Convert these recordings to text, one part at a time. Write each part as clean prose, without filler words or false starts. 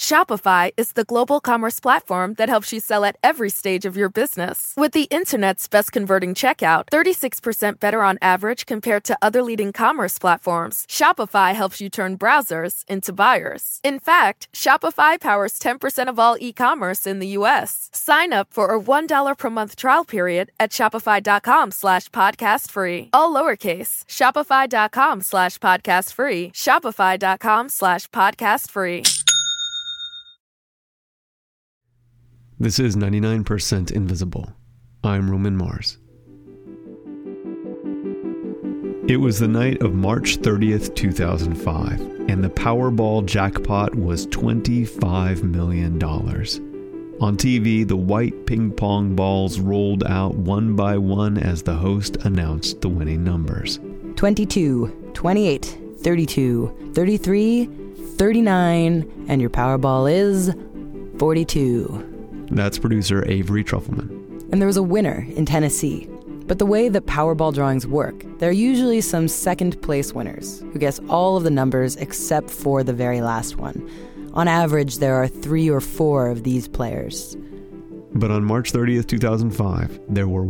Shopify is the global commerce platform that helps you sell at every stage of your business. With the internet's best converting checkout, 36% better on average compared to other leading commerce platforms, Shopify helps you turn browsers into buyers. In fact, Shopify powers 10% of all e-commerce in the U.S. Sign up for a $1 per month trial period at shopify.com/podcastfree. All lowercase, shopify.com/podcastfree, shopify.com/podcastfree. This is 99% Invisible. I'm Roman Mars. It was the night of March 30th, 2005, and the Powerball jackpot was $25 million. On TV, the white ping pong balls rolled out one by one as the host announced the winning numbers. 22, 28, 32, 33, 39, and your Powerball is 42. That's producer Avery Trufelman. And there was a winner in Tennessee. But the way that Powerball drawings work, there are usually some second-place winners who guess all of the numbers except for the very last one. On average, there are 3 or 4 of these players. But on March 30th, 2005, there were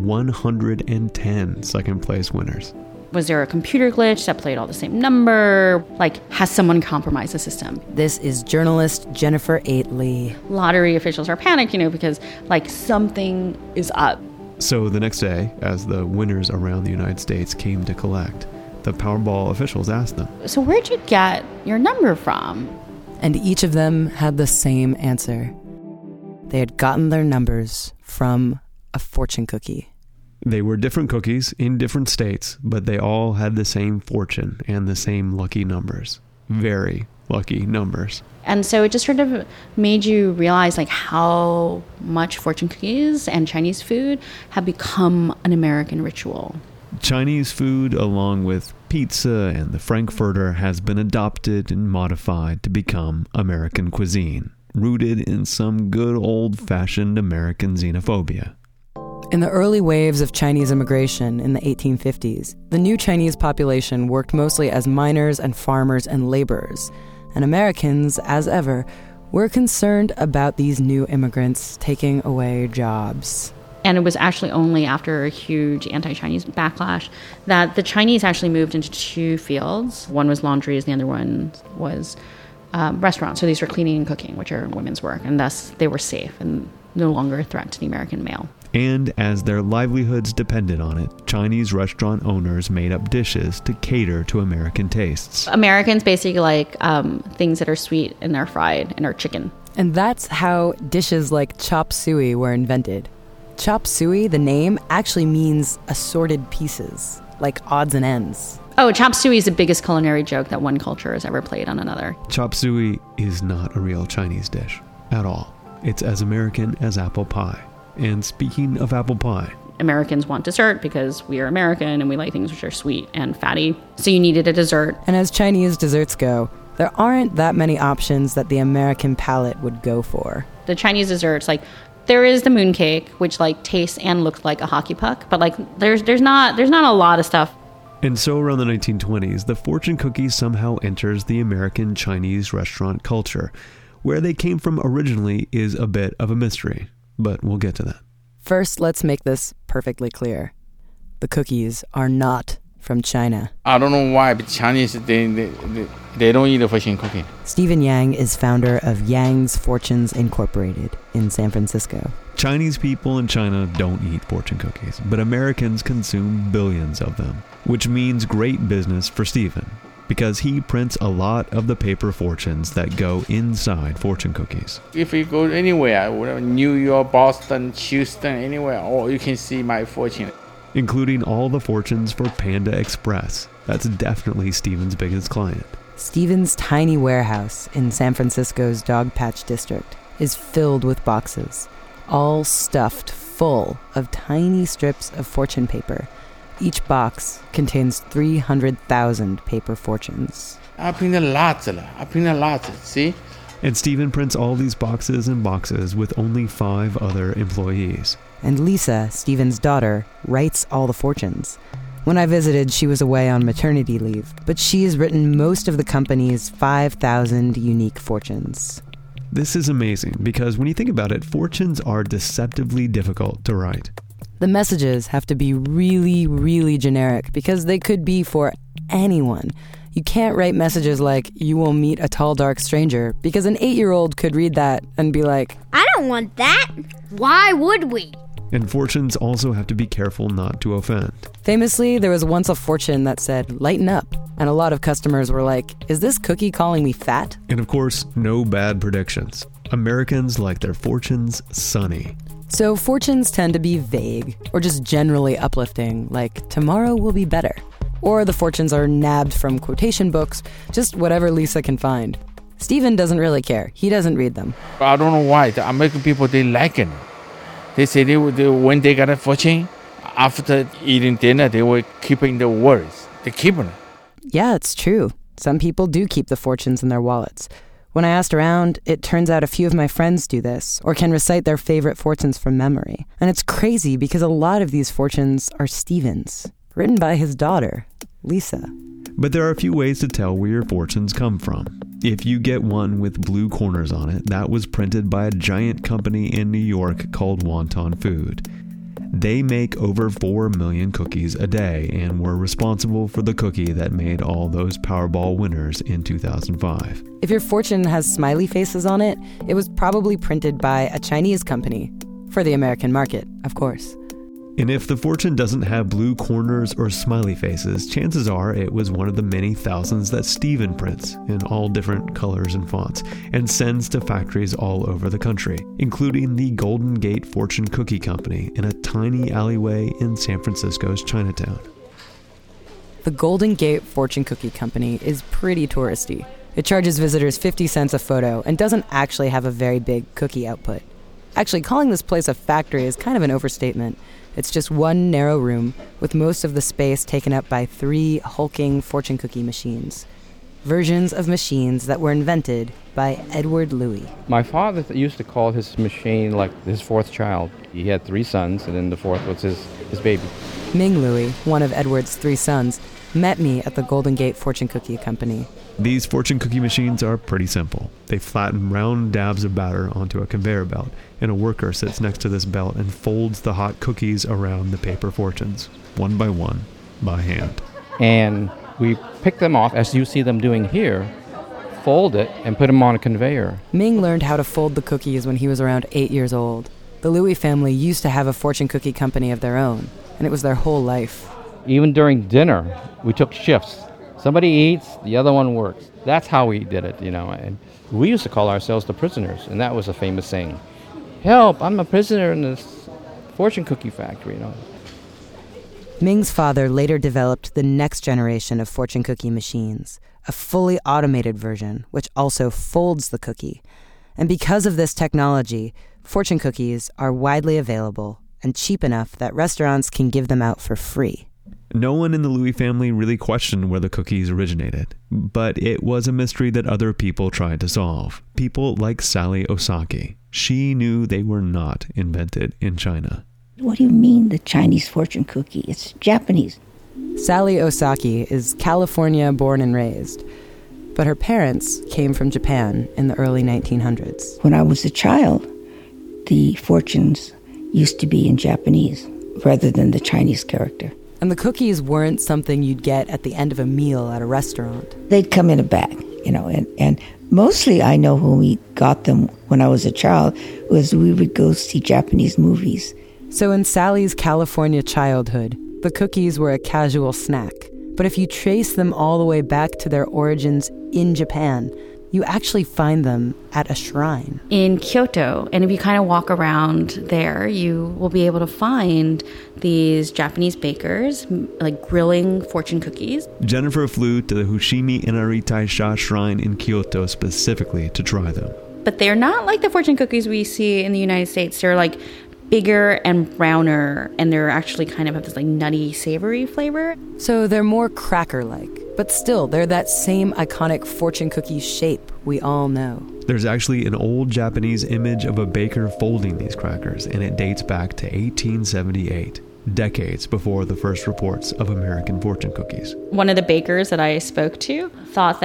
110 second-place winners. Was there a computer glitch that played all the same number? Like, has someone compromised the system? This is journalist Jennifer Aitley. Lottery officials are panicked, because, something is up. So the next day, as the winners around the United States came to collect, the Powerball officials asked them, "So where'd you get your number from?" And each of them had the same answer. They had gotten their numbers from a fortune cookie. They were different cookies in different states, but they all had the same fortune and the same lucky numbers. Very lucky numbers. And so it just sort of made you realize how much fortune cookies and Chinese food have become an American ritual. Chinese food, along with pizza and the Frankfurter, has been adopted and modified to become American cuisine, rooted in some good old-fashioned American xenophobia. In the early waves of Chinese immigration in the 1850s, the new Chinese population worked mostly as miners and farmers and laborers, and Americans, as ever, were concerned about these new immigrants taking away jobs. And it was actually only after a huge anti-Chinese backlash that the Chinese actually moved into 2 fields. One was laundries, the other one was restaurants. So these were cleaning and cooking, which are women's work, and thus they were safe and no longer a threat to the American male. And as their livelihoods depended on it, Chinese restaurant owners made up dishes to cater to American tastes. Americans basically like things that are sweet and are fried and are chicken. And that's how dishes like chop suey were invented. Chop suey, the name, actually means assorted pieces, like odds and ends. Oh, chop suey is the biggest culinary joke that one culture has ever played on another. Chop suey is not a real Chinese dish at all. It's as American as apple pie. And speaking of apple pie, Americans want dessert because we are American and we like things which are sweet and fatty. So you needed a dessert. And as Chinese desserts go, there aren't that many options that the American palate would go for. The Chinese desserts, there is the mooncake, which tastes and looks like a hockey puck, but there's not a lot of stuff. And so around the 1920s, the fortune cookie somehow enters the American Chinese restaurant culture. Where they came from originally is a bit of a mystery, but we'll get to that. First, let's make this perfectly clear. The cookies are not from China. I don't know why, but Chinese, they don't eat a fortune cookie. Stephen Yang is founder of Yang's Fortunes Incorporated in San Francisco. Chinese people in China don't eat fortune cookies, but Americans consume billions of them, which means great business for Stephen, because he prints a lot of the paper fortunes that go inside fortune cookies. If you go anywhere, New York, Boston, Houston, anywhere, you can see my fortune. Including all the fortunes for Panda Express. That's definitely Stephen's biggest client. Stephen's tiny warehouse in San Francisco's Dogpatch District is filled with boxes, all stuffed full of tiny strips of fortune paper. Each box contains 300,000 paper fortunes. I print a lot, see? And Stephen prints all these boxes and boxes with only 5 other employees. And Lisa, Stephen's daughter, writes all the fortunes. When I visited, she was away on maternity leave, but she has written most of the company's 5,000 unique fortunes. This is amazing because when you think about it, fortunes are deceptively difficult to write. The messages have to be really, really generic because they could be for anyone. You can't write messages like, "You will meet a tall, dark stranger," because an 8-year-old could read that and be like, "I don't want that. Why would we?" And fortunes also have to be careful not to offend. Famously, there was once a fortune that said, "Lighten up." And a lot of customers were like, "Is this cookie calling me fat?" And of course, no bad predictions. Americans like their fortunes sunny. So fortunes tend to be vague or just generally uplifting, like tomorrow will be better. Or the fortunes are nabbed from quotation books, just whatever Lisa can find. Steven doesn't really care. He doesn't read them. I don't know why. The American people, they like it. They say when they got a fortune, after eating dinner, they were keeping the words. They keep it. Yeah, it's true. Some people do keep the fortunes in their wallets. When I asked around, it turns out a few of my friends do this, or can recite their favorite fortunes from memory. And it's crazy because a lot of these fortunes are Steven's, written by his daughter, Lisa. But there are a few ways to tell where your fortunes come from. If you get one with blue corners on it, that was printed by a giant company in New York called Wonton Food. They make over 4 million cookies a day and were responsible for the cookie that made all those Powerball winners in 2005. If your fortune has smiley faces on it, it was probably printed by a Chinese company. For the American market, of course. And if the fortune doesn't have blue corners or smiley faces, chances are it was one of the many thousands that Steven prints in all different colors and fonts and sends to factories all over the country, including the Golden Gate Fortune Cookie Company in a tiny alleyway in San Francisco's Chinatown. The Golden Gate Fortune Cookie Company is pretty touristy. It charges visitors 50 cents a photo and doesn't actually have a very big cookie output. Actually, calling this place a factory is kind of an overstatement. It's just one narrow room with most of the space taken up by 3 hulking fortune cookie machines. Versions of machines that were invented by Edward Louis. My father used to call his machine like his 4th child. He had 3 sons, and then the 4th was his baby. Ming Louis, one of Edward's 3 sons, met me at the Golden Gate Fortune Cookie Company. These fortune cookie machines are pretty simple. They flatten round dabs of batter onto a conveyor belt, and a worker sits next to this belt and folds the hot cookies around the paper fortunes, one by one, by hand. And we pick them off, as you see them doing here, fold it, and put them on a conveyor. Ming learned how to fold the cookies when he was around 8 years old. The Louis family used to have a fortune cookie company of their own, and it was their whole life. Even during dinner, we took shifts. Somebody eats, the other one works. That's how we did it, and we used to call ourselves the prisoners, and that was a famous saying. Help, I'm a prisoner in this fortune cookie factory, Ming's father later developed the next generation of fortune cookie machines, a fully automated version, which also folds the cookie. And because of this technology, fortune cookies are widely available and cheap enough that restaurants can give them out for free. No one in the Louis family really questioned where the cookies originated, but it was a mystery that other people tried to solve. People like Sally Osaki. She knew they were not invented in China. What do you mean, the Chinese fortune cookie? It's Japanese. Sally Osaki is California born and raised, but her parents came from Japan in the early 1900s. When I was a child, the fortunes used to be in Japanese rather than the Chinese character. And the cookies weren't something you'd get at the end of a meal at a restaurant. They'd come in a bag, and mostly I know when we got them when I was a child was we would go see Japanese movies. So in Sally's California childhood, the cookies were a casual snack. But if you trace them all the way back to their origins in Japan, you actually find them at a shrine. In Kyoto, and if you kind of walk around there, you will be able to find these Japanese bakers like grilling fortune cookies. Jennifer flew to the Fushimi Inari Taisha shrine in Kyoto specifically to try them. But they're not like the fortune cookies we see in the United States. They're like bigger and browner, and they're actually kind of have this like nutty, savory flavor. So they're more cracker-like, but still, they're that same iconic fortune cookie shape we all know. There's actually an old Japanese image of a baker folding these crackers, and it dates back to 1878, decades before the first reports of American fortune cookies. One of the bakers that I spoke to thought that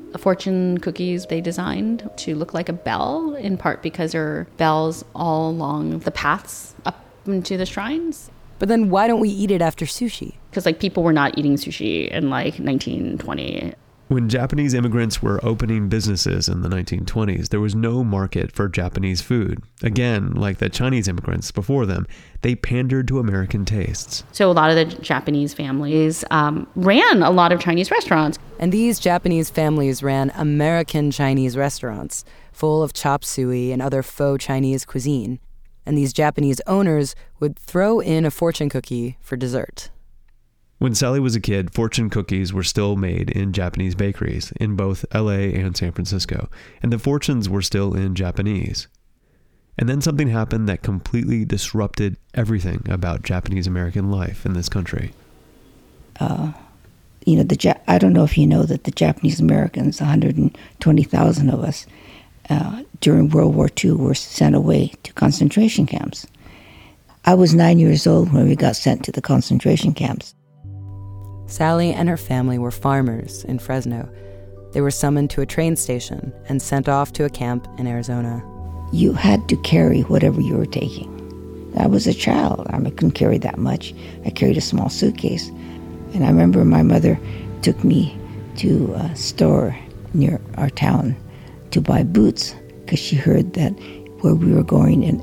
The fortune cookies they designed to look like a bell, in part because there are bells all along the paths up into the shrines. But then why don't we eat it after sushi? Because people were not eating sushi in 1920. When Japanese immigrants were opening businesses in the 1920s, there was no market for Japanese food. Again, like the Chinese immigrants before them, they pandered to American tastes. So a lot of the Japanese families ran a lot of Chinese restaurants. And these Japanese families ran American Chinese restaurants, full of chop suey and other faux Chinese cuisine. And these Japanese owners would throw in a fortune cookie for dessert. When Sally was a kid, fortune cookies were still made in Japanese bakeries in both LA and San Francisco, and the fortunes were still in Japanese. And then something happened that completely disrupted everything about Japanese American life in this country. I don't know if you know that the Japanese Americans, 120,000 of us, during World War II were sent away to concentration camps. I was 9 years old when we got sent to the concentration camps. Sally and her family were farmers in Fresno. They were summoned to a train station and sent off to a camp in Arizona. You had to carry whatever you were taking. I was a child. I couldn't carry that much. I carried a small suitcase. And I remember my mother took me to a store near our town to buy boots because she heard that where we were going in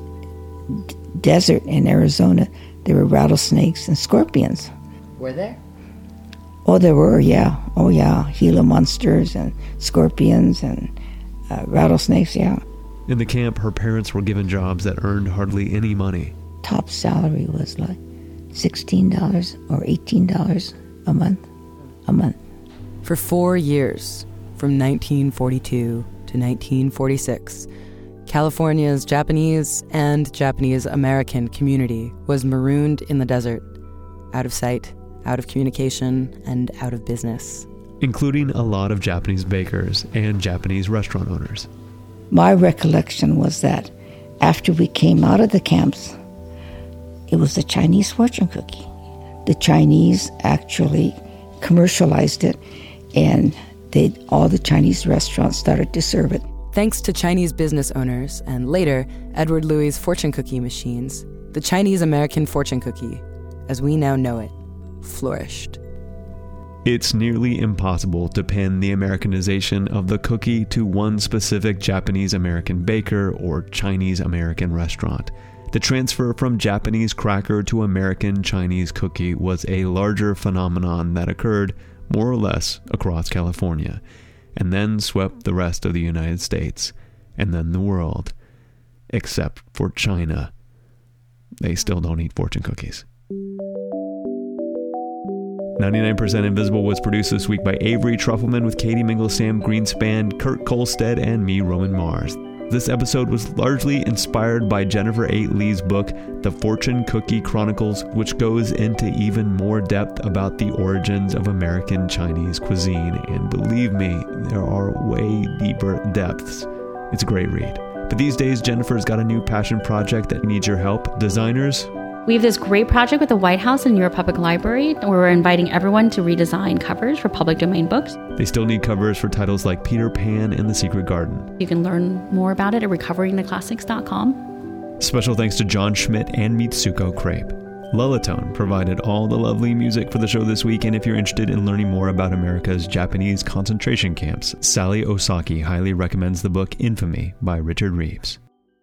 desert in Arizona, there were rattlesnakes and scorpions. Were there? Oh, there were, yeah. Oh, yeah. Gila monsters and scorpions and rattlesnakes, yeah. In the camp, her parents were given jobs that earned hardly any money. Top salary was like $16 or $18 a month. For 4 years, from 1942 to 1946, California's Japanese and Japanese American community was marooned in the desert, out of sight, out of communication, and out of business. Including a lot of Japanese bakers and Japanese restaurant owners. My recollection was that after we came out of the camps, it was the Chinese fortune cookie. The Chinese actually commercialized it, and all the Chinese restaurants started to serve it. Thanks to Chinese business owners and later Edward Louie's fortune cookie machines, the Chinese American fortune cookie, as we now know it, flourished. It's nearly impossible to pin the Americanization of the cookie to one specific Japanese American baker or Chinese American restaurant. The transfer from Japanese cracker to American Chinese cookie was a larger phenomenon that occurred more or less across California, and then swept the rest of the United States, and then the world. Except for China. They still don't eat fortune cookies. 99% Invisible was produced this week by Avery Trufelman with Katie Mingle, Sam Greenspan, Kurt Kolstead, and me, Roman Mars. This episode was largely inspired by Jennifer A. Lee's book, The Fortune Cookie Chronicles, which goes into even more depth about the origins of American Chinese cuisine. And believe me, there are way deeper depths. It's a great read. But these days, Jennifer's got a new passion project that needs your help. Designers, We have this great project with the White House and New York Public Library where we're inviting everyone to redesign covers for public domain books. they still need covers for titles like Peter Pan and The Secret Garden. You can learn more about it at recoveringtheclassics.com. Special thanks to John Schmidt and Mitsuko Crepe. Lullatone provided all the lovely music for the show this week, and if you're interested in learning more about America's Japanese concentration camps, Sally Osaki highly recommends the book Infamy by Richard Reeves.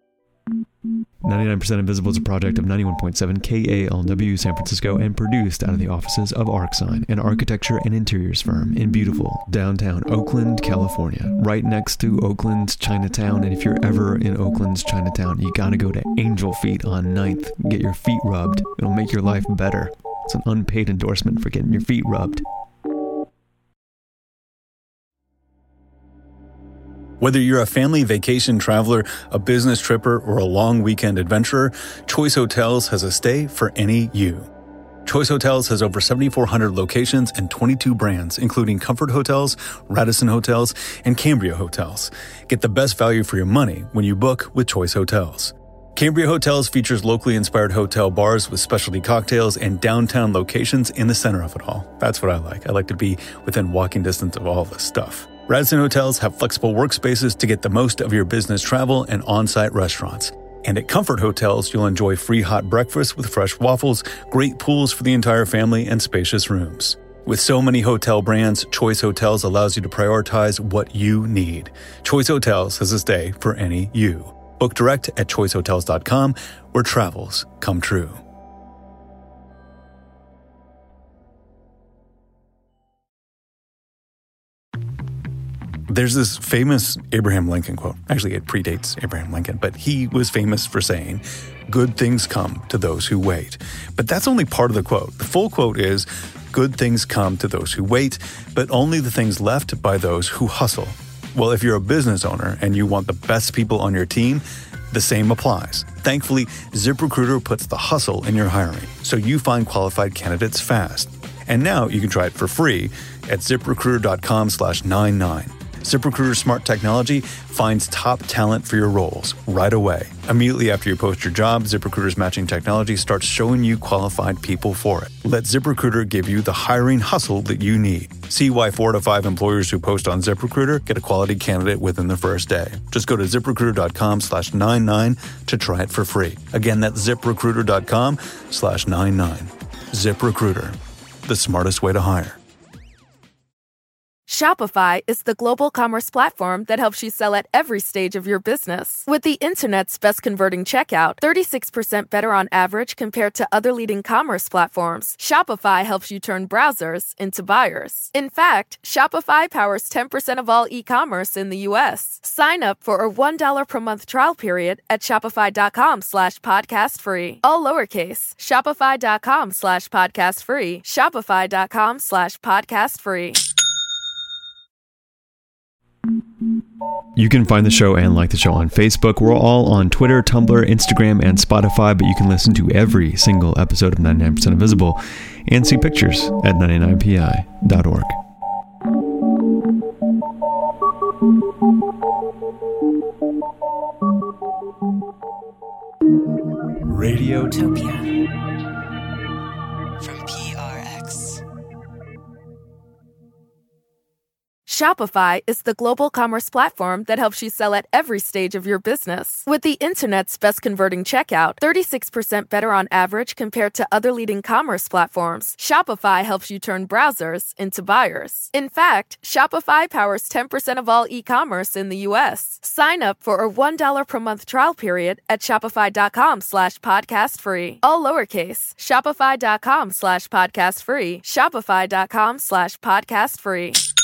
99% Invisible is a project of 91.7 KALW San Francisco and produced out of the offices of ArcSign, an architecture and interiors firm in beautiful downtown Oakland, California, right next to Oakland's Chinatown. And if you're ever in Oakland's Chinatown, you gotta go to Angel Feet on 9th. Get your feet rubbed. It'll make your life better. It's an unpaid endorsement for getting your feet rubbed. Whether you're a family vacation traveler, a business tripper, or a long weekend adventurer, Choice Hotels has a stay for any you. Choice Hotels has over 7,400 locations and 22 brands, including Comfort Hotels, Radisson Hotels, and Cambria Hotels. Get the best value for your money when you book with Choice Hotels. Cambria Hotels features locally inspired hotel bars with specialty cocktails and downtown locations in the center of it all. That's what I like. I like to be within walking distance of all this stuff. Radisson Hotels have flexible workspaces to get the most of your business travel and on-site restaurants. And at Comfort Hotels, you'll enjoy free hot breakfast with fresh waffles, great pools for the entire family, and spacious rooms. With so many hotel brands, Choice Hotels allows you to prioritize what you need. Choice Hotels has a stay for any you. Book direct at choicehotels.com, where travels come true. There's this famous Abraham Lincoln quote. Actually, it predates Abraham Lincoln, but he was famous for saying, "Good things come to those who wait." But that's only part of the quote. The full quote is, "Good things come to those who wait, but only the things left by those who hustle." Well, if you're a business owner and you want the best people on your team, the same applies. Thankfully, ZipRecruiter puts the hustle in your hiring, so you find qualified candidates fast. And now you can try it for free at ZipRecruiter.com/99. ZipRecruiter's smart technology finds top talent for your roles right away. Immediately after you post your job, ZipRecruiter's matching technology starts showing you qualified people for it. Let ZipRecruiter give you the hiring hustle that you need. See why 4 to 5 employers who post on ZipRecruiter get a quality candidate within the first day. Just go to ZipRecruiter.com/99 to try it for free. Again, that's ZipRecruiter.com/99. ZipRecruiter, the smartest way to hire. Shopify is the global commerce platform that helps you sell at every stage of your business. With the internet's best converting checkout, 36% better on average compared to other leading commerce platforms, Shopify helps you turn browsers into buyers. In fact, Shopify powers 10% of all e-commerce in the U.S. Sign up for a $1 per month trial period at shopify.com/podcast free. All lowercase, shopify.com/podcast free, shopify.com/podcast free. You can find the show and like the show on Facebook. We're all on Twitter, Tumblr, Instagram, and Spotify, but you can listen to every single episode of 99% Invisible and see pictures at 99pi.org. Radiotopia from PRX. Shopify is the global commerce platform that helps you sell at every stage of your business. With the internet's best converting checkout, 36% better on average compared to other leading commerce platforms, Shopify helps you turn browsers into buyers. In fact, Shopify powers 10% of all e-commerce in the U.S. Sign up for a $1 per month trial period at shopify.com/podcast free. All lowercase, shopify.com/podcast free, shopify.com/podcast free.